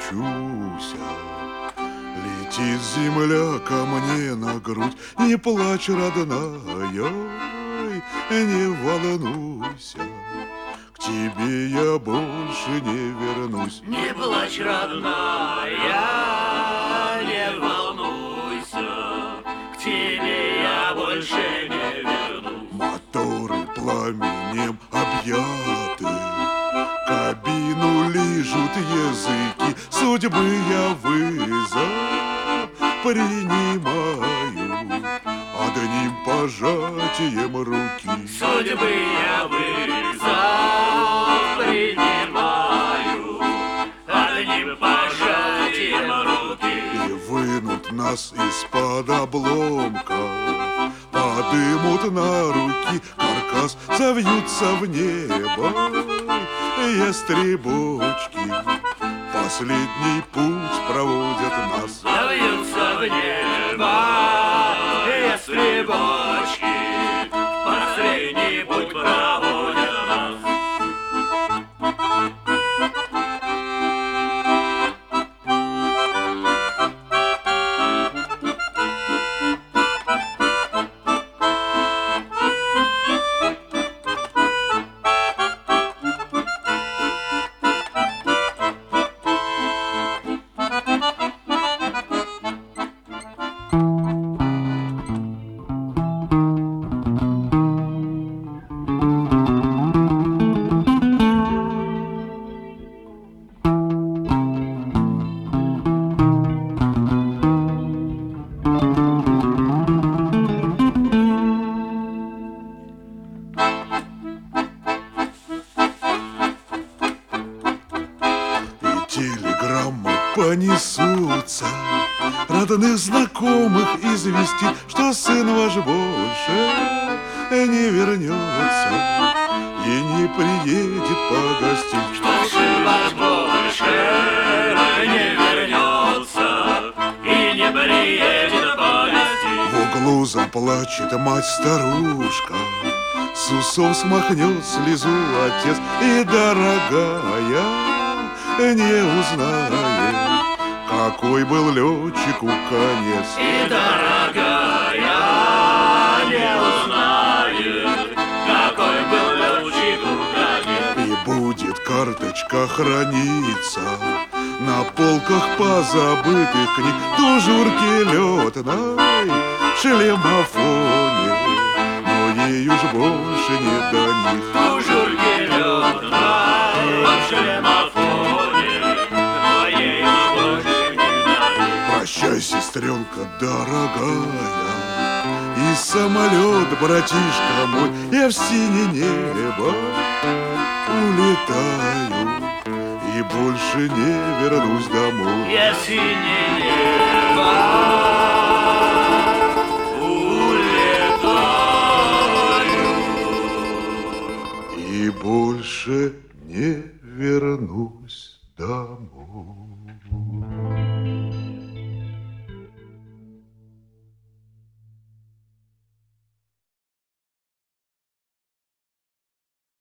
научуся. Летит земля ко мне на грудь, не плачь, родная, не волнуйся, к тебе я больше не вернусь. Не плачь, родная, не волнуйся, к тебе я больше не вернусь. Моторы пламенем объяты, кабину лижут языки, судьбы я вызов принимаю одним пожатием руки. Судьбы я вызов принимаю одним пожатием руки. И вынут нас из-под обломков, подымут на руки каркас, завьются в небо ястребочки. Последний путь проводят нас. Завьются в небо ястребочки, последний путь проводят нас. Телеграммы понесутся, родных знакомых извести, что сын ваш больше не вернется и не приедет погостить. Что сын ваш больше не вернется и не приедет погостить. В углу заплачет мать-старушка, с усов смахнет слезу отец, и дорогая не узнает, какой был летчику конец. И дорогая не узнает, какой был летчику конец. И будет карточка храниться на полках позабытых книг, тужурки летной, шлемофоне, но ей уж больше не до них. Тужурки летной, шлемофоне, прощай, сестренка дорогая, и самолет, братишка мой, я в синее небо улетаю и больше не вернусь домой. Я в синее небо